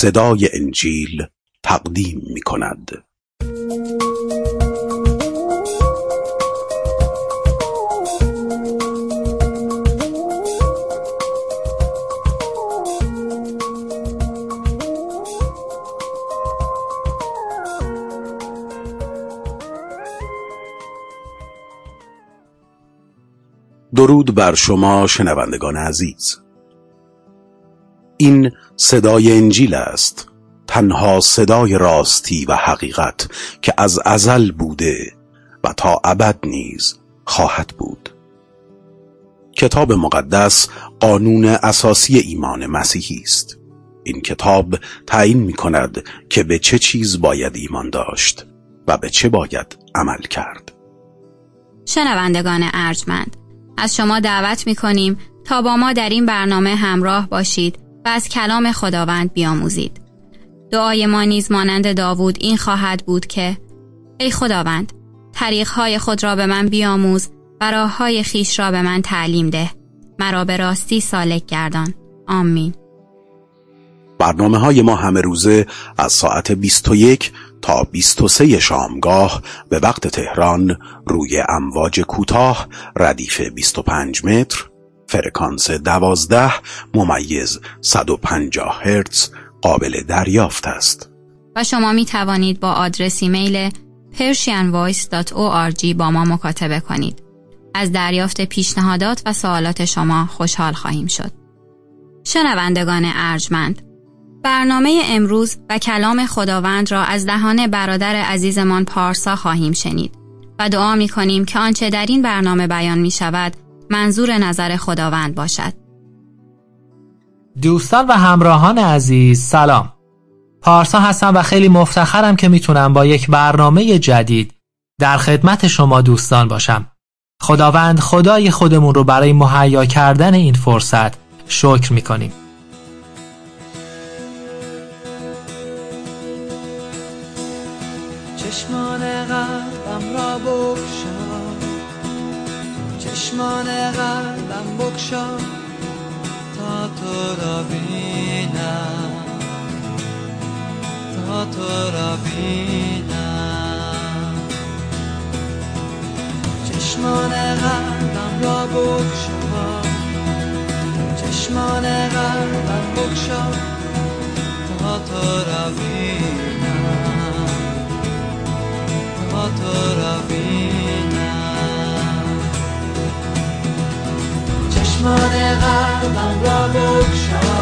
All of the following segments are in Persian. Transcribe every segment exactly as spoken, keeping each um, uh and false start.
صدای انجیل تقدیم می کند. درود بر شما شنوندگان عزیز. این صدای انجیل است، تنها صدای راستی و حقیقت که از ازل بوده و تا ابد نیز خواهد بود. کتاب مقدس قانون اساسی ایمان مسیحی است. این کتاب تعیین می کند که به چه چیز باید ایمان داشت و به چه باید عمل کرد. شنوندگان ارجمند، از شما دعوت می کنیم تا با ما در این برنامه همراه باشید و از کلام خداوند بیاموزید. دعای ما نیز مانند داوود این خواهد بود که ای خداوند، طریق‌های خود را به من بیاموز و راه‌های خویش را به من تعلیم ده. مرا به راستی سالک گردان. آمین. برنامه‌های ما همه روزه از ساعت بیست و یک تا بیست و سه شامگاه به وقت تهران روی امواج کوتاه ردیف بیست و پنج متر، فرکانس دوازده ممیز صد و پنجاه هرتز قابل دریافت است. و شما می توانید با آدرس ایمیل persian voice dot org با ما مکاتبه کنید. از دریافت پیشنهادات و سوالات شما خوشحال خواهیم شد. شنوندگان ارجمند، برنامه امروز و کلام خداوند را از دهان برادر عزیزمان پارسا خواهیم شنید و دعا می کنیم که آنچه در این برنامه بیان می شود منظور نظر خداوند باشد. دوستان و همراهان عزیز، سلام. پارسا هستم و خیلی مفتخرم که میتونم با یک برنامه جدید در خدمت شما دوستان باشم. خداوند خدای خودمون رو برای مهیا کردن این فرصت شکر میکنیم. چشمان قلبم را بگشا، چشمان قلبم بگشا تا تو را بینم، تا تو را بینم. چشمان قلبم را بگشا، چشمان قلبم بگشا تا تو را بینم، تا تو را بینم. چشمان قلبم را بگشا،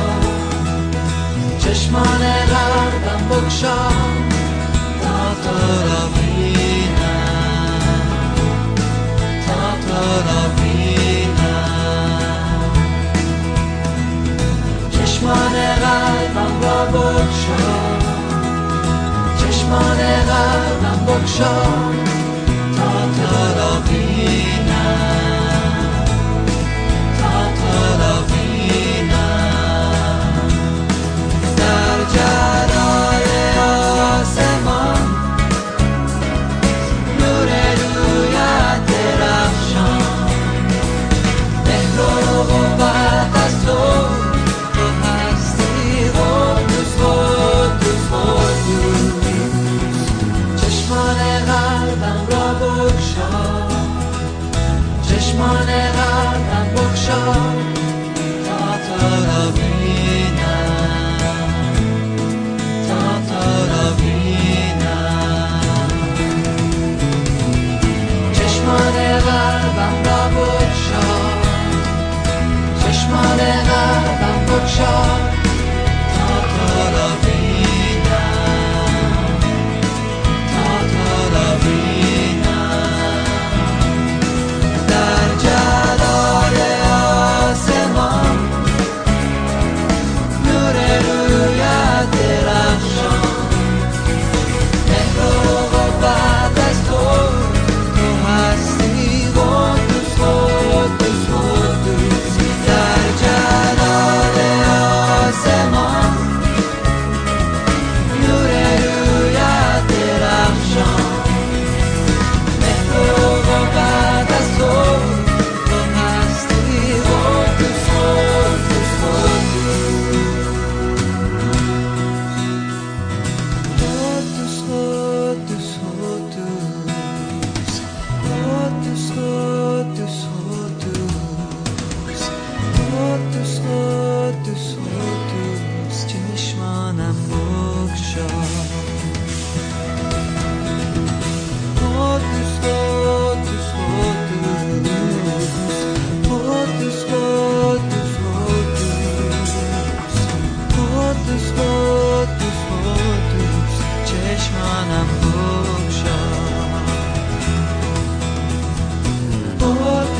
چشمان قلبم بگشا تا تو را بینم، تا تو را بینم. چشمان قلبم را بگشا، چشمان قلبم بگشا تا تو را بینم، تا تو را بینم. در جلال آسمان نور رویت درخشان، مهر و قوت از تو، تو هستی قدوس قدوس قدوس. چشمان قلبم را بگشا، چشمان قلبم بگشا تا تو را بینم، تا تو را بینم. چشمان قلبم را بگشا، چشمان قلبم بگشا تا تو را بینم، تا تو را بینم. در جلال آسمان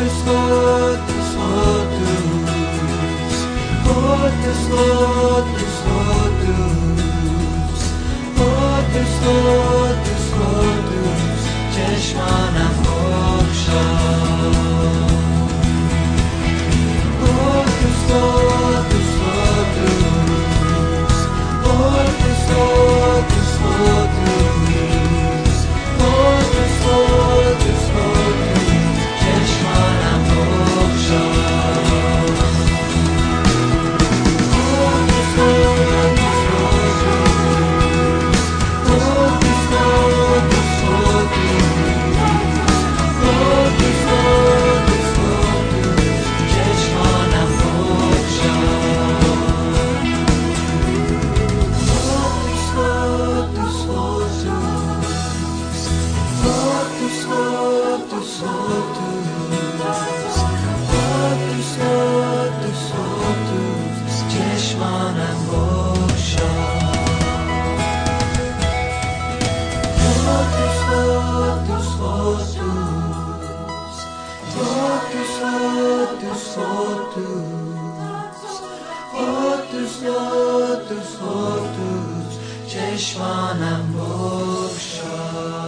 چشمانم بگشا،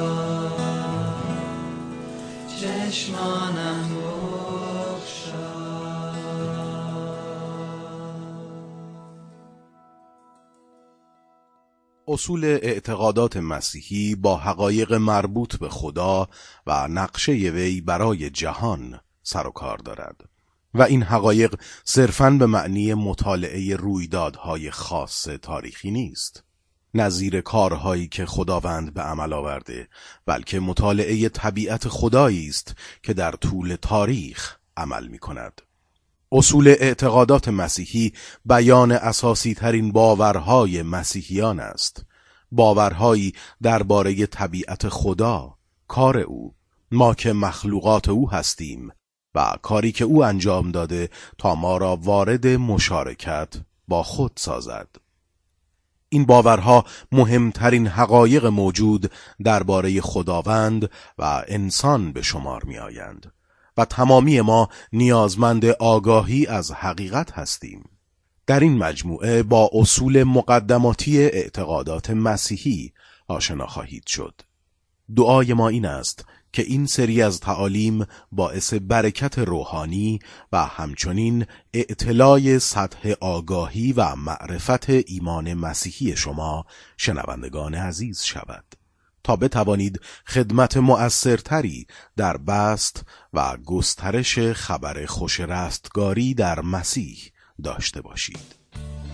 چشمانم بگشا. اصول اعتقادات مسیحی با حقایق مربوط به خدا و نقشه وی برای جهان سر و کار دارد و این حقایق صرفاً به معنی مطالعه رویدادهای خاص تاریخی نیست، نظیر کارهایی که خداوند به عمل آورده، بلکه مطالعه طبیعت خدایی است که در طول تاریخ عمل می کند. اصول اعتقادات مسیحی بیان اساسی ترین باورهای مسیحیان است، باورهایی درباره طبیعت خدا، کار او، ما که مخلوقات او هستیم و کاری که او انجام داده تا ما را وارد مشارکت با خود سازد. این باورها مهمترین حقایق موجود درباره خداوند و انسان به شمار می آیند و تمامی ما نیازمند آگاهی از حقیقت هستیم. در این مجموعه با اصول مقدماتی اعتقادات مسیحی آشنا خواهید شد. دعای ما این است که این سری از تعالیم باعث برکت روحانی و همچنین اطلاع سطح آگاهی و معرفت ایمان مسیحی شما شنوندگان عزیز شود تا بتوانید خدمت مؤثرتری در بسط و گسترش خبر خوش رستگاری در مسیح داشته باشید.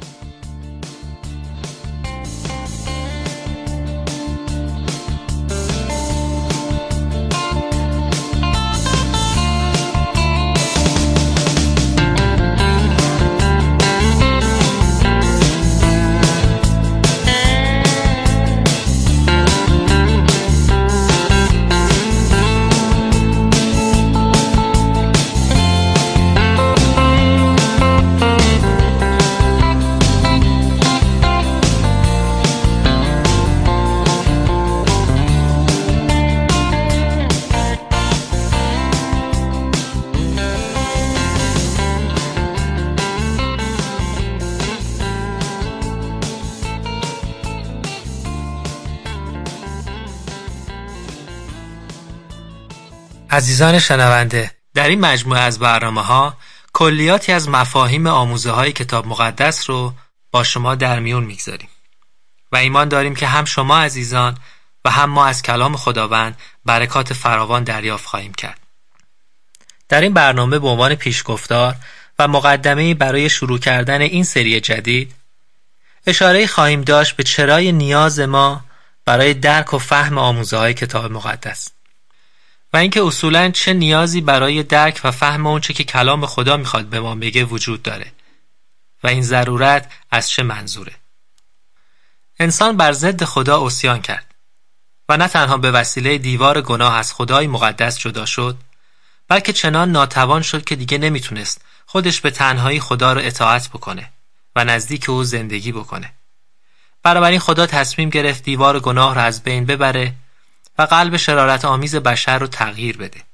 عزیزان شنونده، در این مجموعه از برنامه‌ها کلیاتی از مفاهیم آموزه‌های کتاب مقدس رو با شما در میون میگذاریم و ایمان داریم که هم شما عزیزان و هم ما از کلام خداوند برکات فراوان دریافت خواهیم کرد. در این برنامه به عنوان پیشگفتار و مقدمه‌ای برای شروع کردن این سری جدید اشاره خواهیم داشت به چرای نیاز ما برای درک و فهم آموزه‌های کتاب مقدس و اینکه اصولاً چه نیازی برای درک و فهم اون چه که کلام خدا میخواد به ما بگه وجود داره و این ضرورت از چه منظوره. انسان بر ضد خدا عصیان کرد و نه تنها به وسیله دیوار گناه از خدای مقدس جدا شد، بلکه چنان ناتوان شد که دیگه نمیتونست خودش به تنهایی خدا رو اطاعت بکنه و نزدیک او زندگی بکنه. بنابراین خدا تصمیم گرفت دیوار گناه رو از بین ببره و قلب شرارت آمیز بشر رو تغییر بده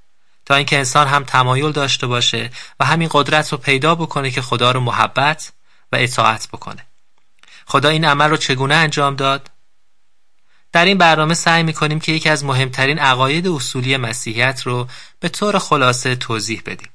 تا اینکه انسان هم تمایل داشته باشه و همین قدرت رو پیدا بکنه که خدا رو محبت و اطاعت بکنه. خدا این عمل رو چگونه انجام داد؟ در این برنامه سعی میکنیم که یکی از مهمترین عقاید اصولی مسیحیت رو به طور خلاصه توضیح بدیم.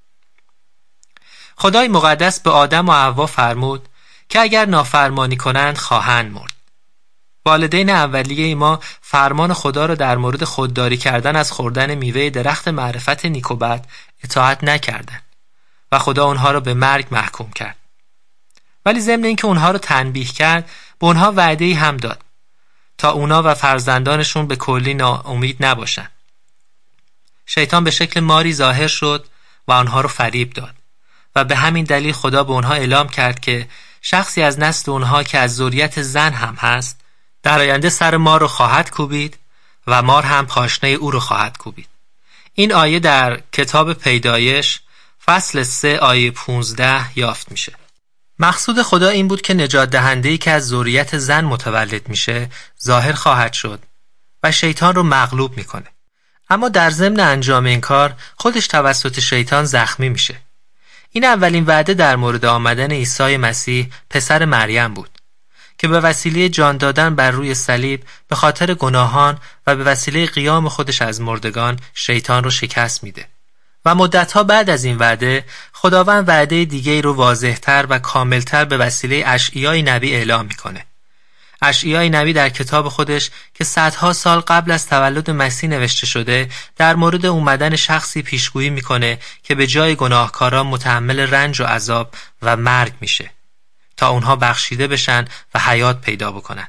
خدای مقدس به آدم و حوا فرمود که اگر نافرمانی کنند خواهند مرد. والدین اولیه ما فرمان خدا را در مورد خودداری کردن از خوردن میوه درخت معرفت نیک و بد اطاعت نکردند و خدا اونها را به مرگ محکوم کرد. ولی ضمن اینکه اونها را تنبیه کرد، به اونها وعده‌ای هم داد تا اونا و فرزندانشون به کلی ناامید نباشن. شیطان به شکل ماری ظاهر شد و آنها رو فریب داد و به همین دلیل خدا به اونها اعلام کرد که شخصی از نسل اونها که از ذریت زن هم هست در آینده سر مار رو خواهد کوبید و مار هم پاشنه او رو خواهد کوبید. این آیه در کتاب پیدایش فصل سه آیه پونزده یافت میشه. مقصود خدا این بود که نجات دهنده‌ای که از ذریت زن متولد میشه ظاهر خواهد شد و شیطان رو مغلوب میکنه. اما در ضمن انجام این کار خودش توسط شیطان زخمی میشه. این اولین وعده در مورد آمدن عیسی مسیح پسر مریم بود که به وسیله جان دادن بر روی صلیب به خاطر گناهان و به وسیله قیام خودش از مردگان شیطان رو شکست میده. و مدتها بعد از این وعده خداوند وعده دیگه‌ای رو واضح‌تر و کاملتر به وسیله اشعیای نبی اعلام میکنه. اشعیای نبی در کتاب خودش که صدها سال قبل از تولد مسیح نوشته شده در مورد اومدن شخصی پیشگویی میکنه که به جای گناهکاران متحمل رنج و عذاب و مرگ میشه تا اونها بخشیده بشن و حیات پیدا بکنن.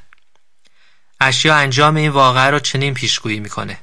اشعیا انجام این واقعه رو چنین پیشگویی میکنه: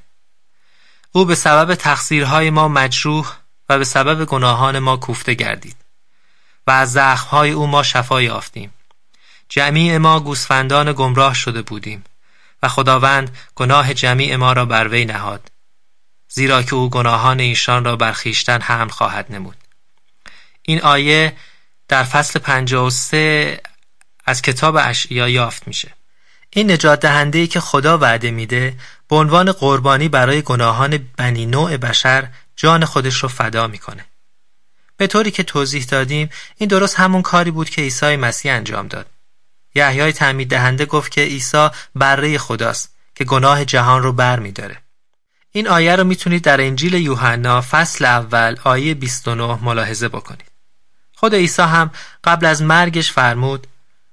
او به سبب تقصیرهای ما مجروح و به سبب گناهان ما کوفته گردید و از زخمهای او ما شفا یافتیم. جمیع ما گوسفندان گمراه شده بودیم و خداوند گناه جمیع ما را بر وی نهاد، زیرا که او گناهان ایشان را بر خویشتن حمل خواهد نمود. این آیه در فصل پنجاه و سه از کتاب اشعیا یافت میشه. این نجات دهنده‌ای که خدا وعده میده به عنوان قربانی برای گناهان بنی نوع بشر جان خودش رو فدا میکنه. به طوری که توضیح دادیم این درست همون کاری بود که عیسی مسیح انجام داد. یحیای تعمید دهنده گفت که عیسی بره خداست که گناه جهان رو بر میداره. این آیه رو میتونید در انجیل یوحنا فصل اول آیه بیست و نه ملاحظه بکنید. خود عیسی هم قبل از مرگش فرمود: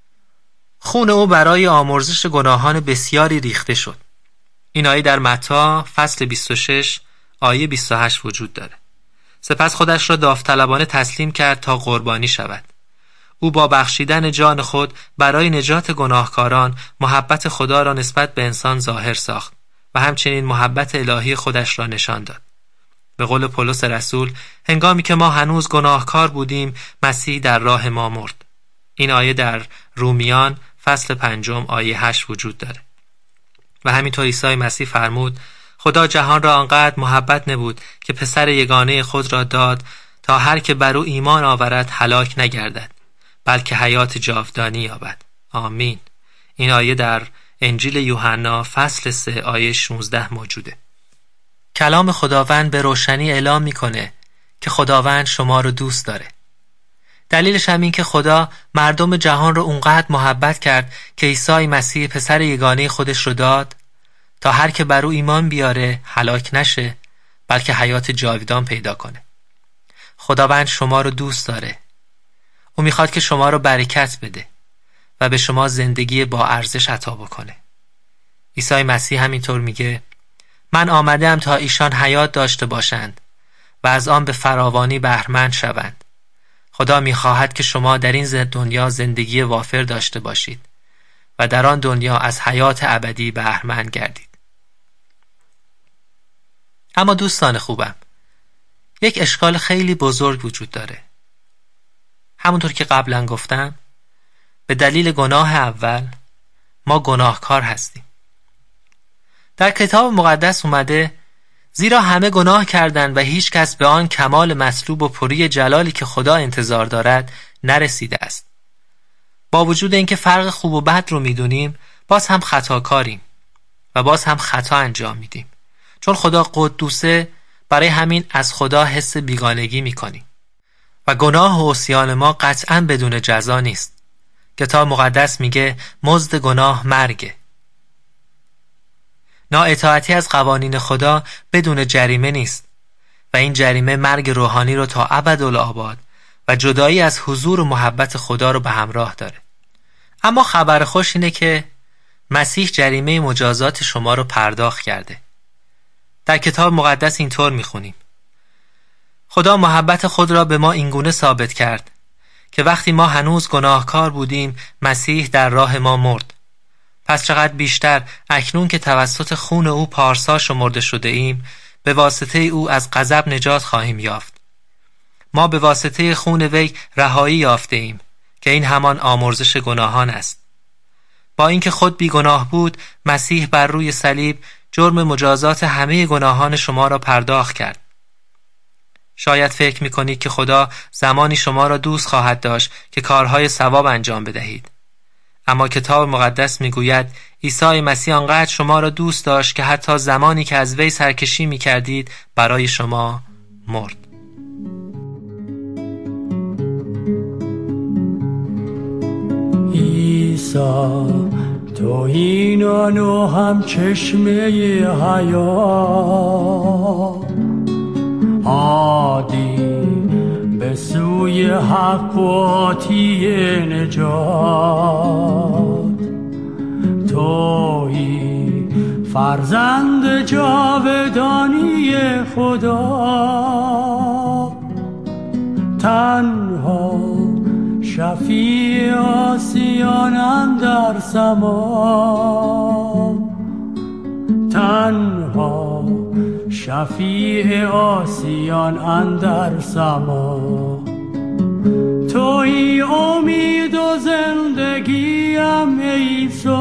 خون او برای آمرزش گناهان بسیاری ریخته شد. این آیه در متی فصل بیست و شش آیه بیست و هشت وجود داره. سپس خودش را داوطلبانه تسلیم کرد تا قربانی شود. او با بخشیدن جان خود برای نجات گناهکاران محبت خدا را نسبت به انسان ظاهر ساخت و همچنین محبت الهی خودش را نشان داد. به قول پولس رسول، هنگامی که ما هنوز گناهکار بودیم مسیح در راه ما مرد. این آیه در رومیان فصل پنجم آیه هشت وجود داره. و همینطور عیسی مسیح فرمود: خدا جهان را آنقدر محبت نمود که پسر یگانه خود را داد تا هر که بر او ایمان آورد هلاک نگردد بلکه حیات جاودانی یابد. آمین. این آیه در انجیل یوحنا فصل سه آیه شانزده موجوده. کلام خداوند به روشنی اعلام میکنه که خداوند شما رو دوست داره. دلیلش هم این که خدا مردم جهان رو اونقدر محبت کرد که عیسی مسیح پسر یگانه خودش رو داد تا هر که بر او ایمان بیاره هلاک نشه بلکه حیات جاودان پیدا کنه. خداوند شما رو دوست داره. او میخواد که شما رو برکت بده و به شما زندگی با ارزش عطا بکنه. عیسی مسیح همینطور میگه: من آمدم تا ایشان حیات داشته باشند و از آن به فراوانی بهره‌مند شوند. خدا میخواهد که شما در این دنیا زندگی وافر داشته باشید و در آن دنیا از حیات ابدی بهره‌مند گردید. اما دوستان خوبم، یک اشکال خیلی بزرگ وجود داره. همونطور که قبلا گفتم، به دلیل گناه اول ما گناهکار هستیم. در کتاب مقدس اومده: زیرا همه گناه کردند و هیچ کس به آن کمال مطلوب و پری جلالی که خدا انتظار دارد نرسیده است. با وجود اینکه فرق خوب و بد رو میدونیم، باز هم خطاکاریم و باز هم خطا انجام میدیم. چون خدا قدوسه، برای همین از خدا حس بیگانگی میکنیم و گناه و عصیان ما قطعاً بدون جزا نیست. کتاب مقدس میگه مزد گناه مرگه. نااطاعتی از قوانین خدا بدون جریمه نیست و این جریمه مرگ روحانی رو تا ابدالآباد و جدایی از حضور و محبت خدا رو به همراه داره. اما خبر خوش اینه که مسیح جریمه مجازات شما رو پرداخت کرده. در کتاب مقدس اینطور میخونیم: خدا محبت خود را به ما اینگونه ثابت کرد که وقتی ما هنوز گناهکار بودیم مسیح در راه ما مرد. پس چقدر بیشتر اکنون که توسط خون او پارسا شمرده شده ایم، به واسطه او از غضب نجات خواهیم یافت. ما به واسطه خون وی رهایی یافته ایم که این همان آمرزش گناهان است. با اینکه خود بیگناه بود، مسیح بر روی صلیب جرم مجازات همه گناهان شما را پرداخت کرد. شاید فکر می‌کنید که خدا زمانی شما را دوست خواهد داشت که کارهای ثواب انجام بدهید. اما کتاب مقدس میگوید عیسی مسیح آنقدر شما را دوست داشت که حتی زمانی که از وی سرکشی می‌کردید برای شما مرد. عیسی توهینان و هم چشمه حیات، عادی به سوی حق و آتی نجات. تویی فرزند جاودانی خدا، تنها شفیع آسیان اندر سما، تنها شفیع آسیان اندر سما. تویی امید و زندگیم عیسی،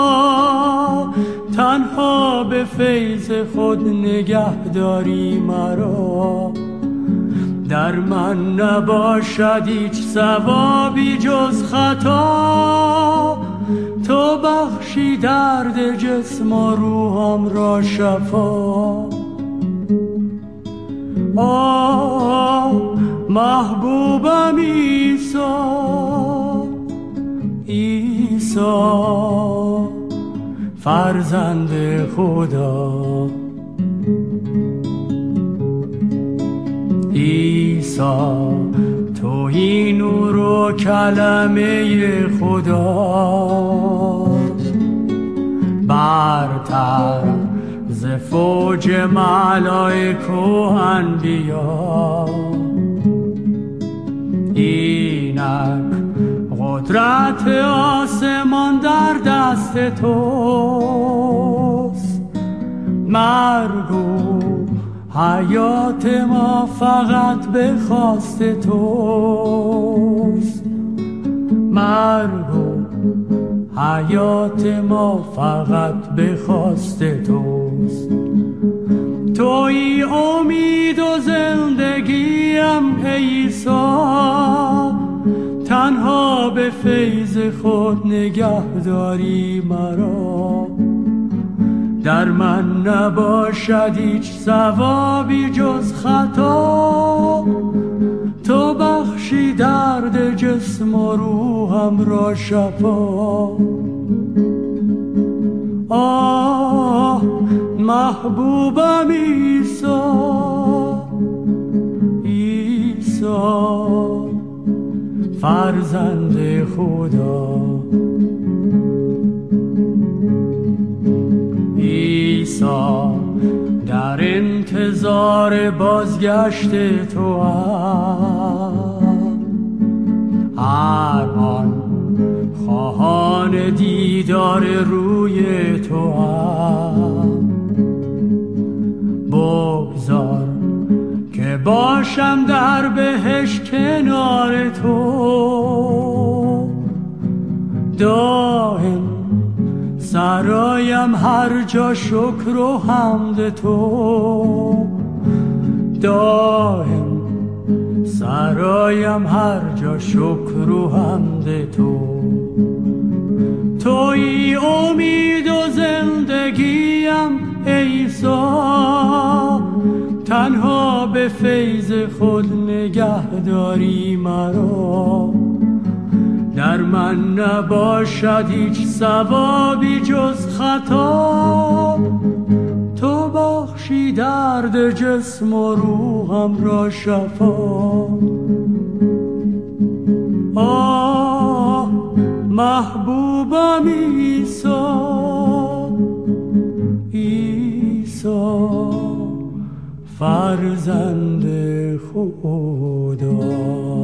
تنها به فیض خود نگهداری مرا. در من نباشد هیچ ثوابی جز خطا، تو بخشی درد جسم و روحم را شفا. آه محبوبم عیسی، عیسی فرزند خدا. عیسی تویی نور و کلمه خداست، برتر ز فوج ملائک و انبیا. اینک قدرت آسمان در دست توست، مرگ و حیات ما فقط به خواست توست، مرگ و حیات ما فقط به خواست توست. تویی امید و زندگیم عیسی، تنها به فیض خود نگهداری مرا. در من نباشد هیچ ثوابی جز خطا، تو بخشی درد جسم و روحم را شفا. آه محبوبم عیسی، عیسی فرزند خدا. عیسی در انتظار بازگشت تو هم، هر آن خواهان دیدار روی تو هم. بگذار که باشم در بهشت کنار تو، دائم سرایم هر جا شکر و حمد تو، دائم سرایم هر جا شکر و حمد تو. تویی امید و زندگیم عیسی، تنها به فیض خود نگهداری مرا. در من نباشد هیچ ثوابی جز خطا، تو بخشی درد جسم و روحم را شفا. آه محبوبم عیسی، عیسی فرزند خدا.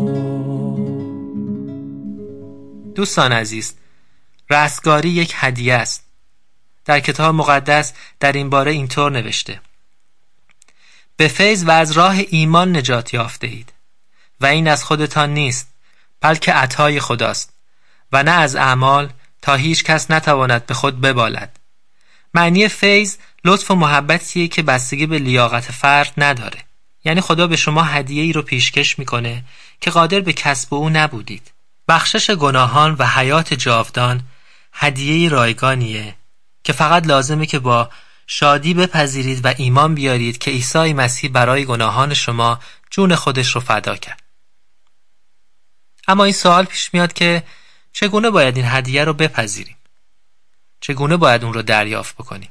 دوستان عزیز، رستگاری یک هدیه است. در کتاب مقدس در این باره اینطور نوشته: به فیض و از راه ایمان نجات یافته اید و این از خودتان نیست بلکه عطای خداست و نه از اعمال تا هیچ کس نتواند به خود ببالد. معنی فیض لطف و محبتیه که بستگی به لیاقت فرد نداره. یعنی خدا به شما هدیه ای رو پیشکش میکنه که قادر به کسب او نبودید. بخشش گناهان و حیات جاودان هدیه رایگانیه که فقط لازمه که با شادی بپذیرید و ایمان بیارید که عیسی مسیح برای گناهان شما جون خودش رو فدا کرد. اما این سوال پیش میاد که چگونه باید این هدیه رو بپذیریم؟ چگونه باید اون رو دریافت بکنیم؟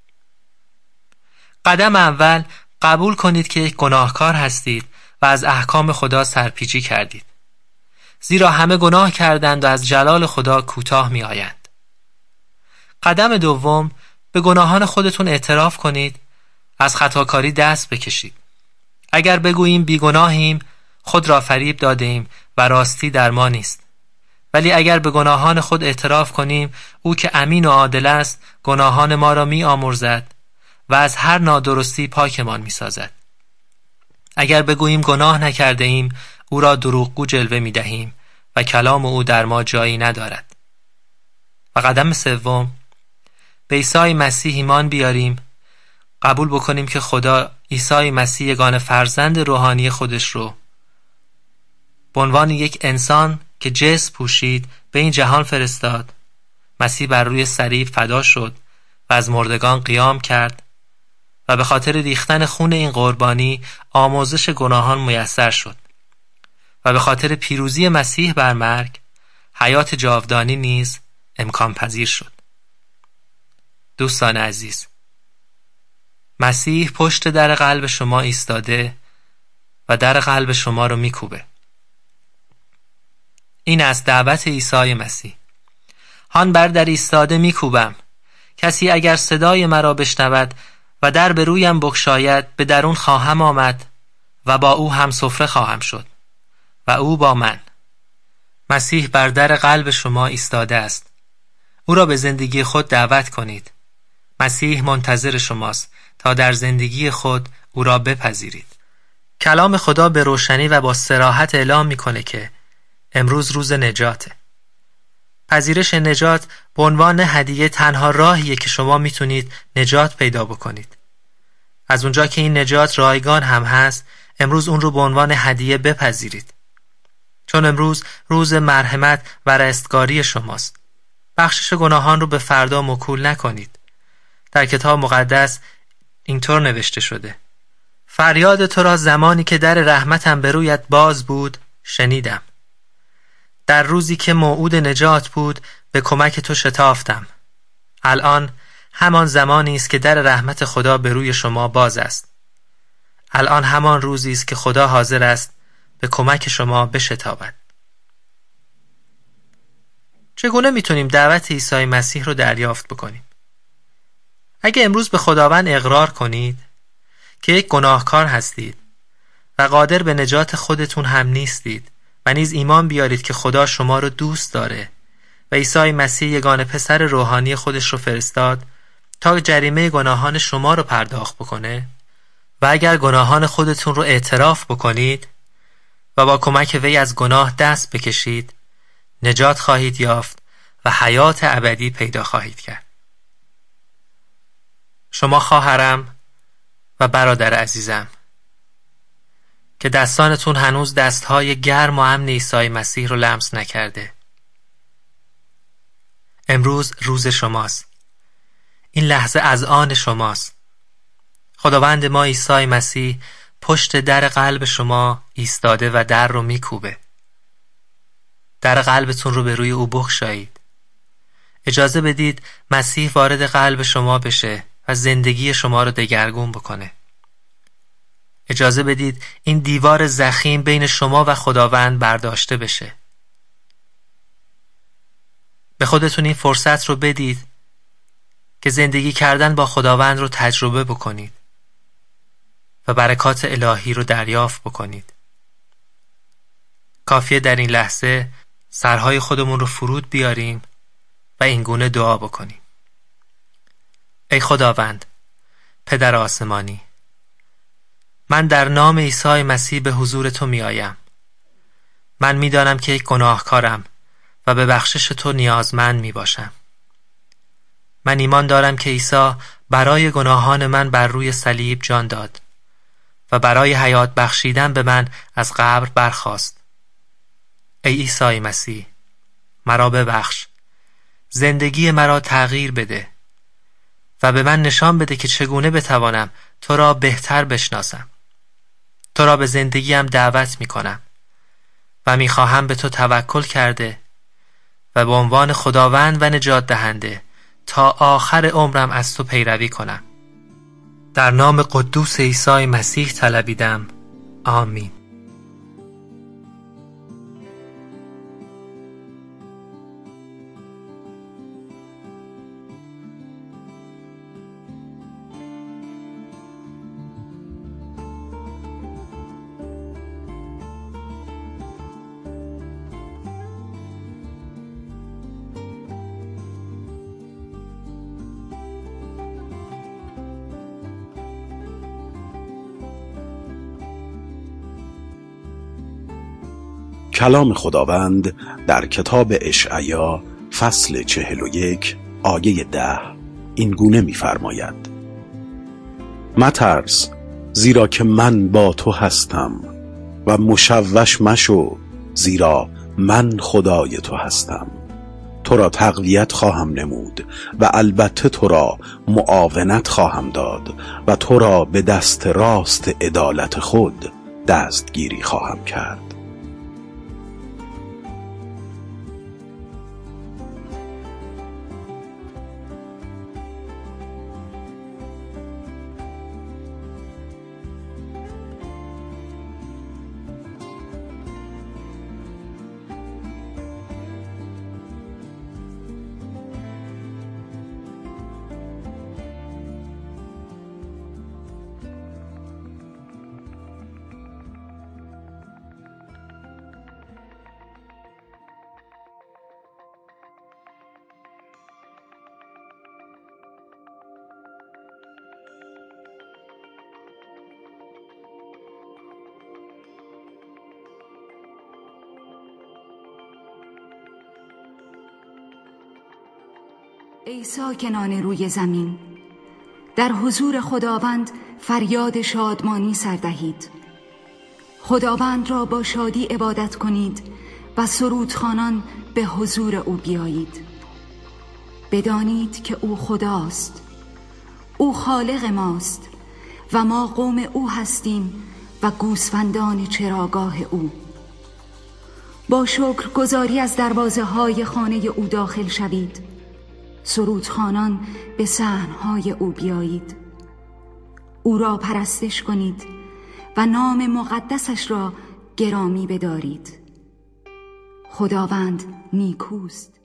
قدم اول قبول کنید که یک گناهکار هستید و از احکام خدا سرپیچی کردید. زیرا همه گناه کردند و از جلال خدا کوتاه می آیند. قدم دوم به گناهان خودتون اعتراف کنید، از خطاکاری دست بکشید. اگر بگوییم بیگناهیم، خود را فریب دادیم و راستی در ما نیست. ولی اگر به گناهان خود اعتراف کنیم، او که امین و عادل است گناهان ما را می آمرزد و از هر نادرستی پاکمان می سازد. اگر بگوییم گناه نکرده ایم، او را دروغگو جلوه می دهیم و کلام او در ما جایی ندارد. و قدم سوم به عیسی مسیح ایمان بیاریم، قبول بکنیم که خدا عیسی مسیح یگانه فرزند روحانی خودش رو به عنوان یک انسان که جسم پوشید به این جهان فرستاد. مسیح بر روی صلیب فدا شد و از مردگان قیام کرد و به خاطر ریختن خون این قربانی آمرزش گناهان میسر شد و به خاطر پیروزی مسیح بر مرگ حیات جاودانی نیز امکان پذیر شد. دوستان عزیز، مسیح پشت در قلب شما ایستاده و در قلب شما رو میکوبه. این است دعوت عیسی مسیح. هان بر در ایستاده میکوبم، کسی اگر صدای مرا بشنود و در به رویم بگشاید، به درون خواهم آمد و با او هم سفره خواهم شد و او با من. مسیح بر در قلب شما ایستاده است. او را به زندگی خود دعوت کنید. مسیح منتظر شماست تا در زندگی خود او را بپذیرید. کلام خدا به روشنی و با صراحت اعلام میکنه که امروز روز نجاته. پذیرش نجات به عنوان هدیه تنها راهیه که شما میتونید نجات پیدا بکنید. از اونجا که این نجات رایگان هم هست، امروز اون رو به عنوان هدیه بپذیرید. چون امروز روز مرحمت و رستگاری شماست. بخشش گناهان رو به فردا موکول نکنید. در کتاب مقدس اینطور نوشته شده: فریاد تو را زمانی که در رحمتم به رویت باز بود شنیدم. در روزی که موعود نجات بود به کمک تو شتافتم. الان همان زمانی است که در رحمت خدا به روی شما باز است. الان همان روزی است که خدا حاضر است به کمک شما بشتابد. چگونه میتونیم دعوت عیسی مسیح رو دریافت بکنیم؟ اگه امروز به خداوند اقرار کنید که یک گناهکار هستید و قادر به نجات خودتون هم نیستید و نیز ایمان بیارید که خدا شما رو دوست داره و عیسی مسیح یگانه پسر روحانی خودش رو فرستاد تا جریمه گناهان شما رو پرداخت بکنه، و اگر گناهان خودتون رو اعتراف بکنید و با کمک وی از گناه دست بکشید، نجات خواهید یافت و حیات ابدی پیدا خواهید کرد. شما خواهرم و برادر عزیزم که دستانتون هنوز دستهای گرم و امن عیسی مسیح رو لمس نکرده، امروز روز شماست. این لحظه از آن شماست. خداوند ما عیسی مسیح پشت در قلب شما ایستاده و در رو میکوبه. در قلبتون رو به روی او بگشایید. اجازه بدید مسیح وارد قلب شما بشه و زندگی شما رو دگرگون بکنه. اجازه بدید این دیوار ضخیم بین شما و خداوند برداشته بشه. به خودتون این فرصت رو بدید که زندگی کردن با خداوند رو تجربه بکنید و برکات الهی رو دریافت بکنید. کافیه در این لحظه سرهای خودمون رو فرود بیاریم و این گونه دعا بکنیم. ای خداوند، پدر آسمانی، من در نام عیسی مسیح به حضور تو می آیم. من می دانم که یک گناهکارم و به بخشش تو نیازمند می باشم. من ایمان دارم که عیسی برای گناهان من بر روی صلیب جان داد و برای حیات بخشیدن به من از قبر برخاست. ای عیسی مسیح، مرا ببخش، زندگی مرا تغییر بده و به من نشان بده که چگونه بتوانم تو را بهتر بشناسم. تو را به زندگیم دعوت می کنم و می خواهم به تو توکل کرده و به عنوان خداوند و نجات دهنده تا آخر عمرم از تو پیروی کنم. در نام قدوس عیسی مسیح طلبیدم. آمین. کلام خداوند در کتاب اشعیا فصل چهل و یک آیه ده این گونه می‌فرماید: مترس، زیرا که من با تو هستم، و مشوش مشو، زیرا من خدای تو هستم. تو را تقویت خواهم نمود و البته تو را معاونت خواهم داد و تو را به دست راست عدالت خود دستگیری خواهم کرد. ای ساکنان روی زمین، در حضور خداوند فریاد شادمانی سر دهید. خداوند را با شادی عبادت کنید و سرودخوانان به حضور او بیایید. بدانید که او خداست، او خالق ماست و ما قوم او هستیم و گوسفندان چراگاه او. با شکرگزاری از دروازه های خانه او داخل شوید. سرودخوانان به صحن‌های او بیایید. او را پرستش کنید و نام مقدسش را گرامی بدارید. خداوند نیکوست.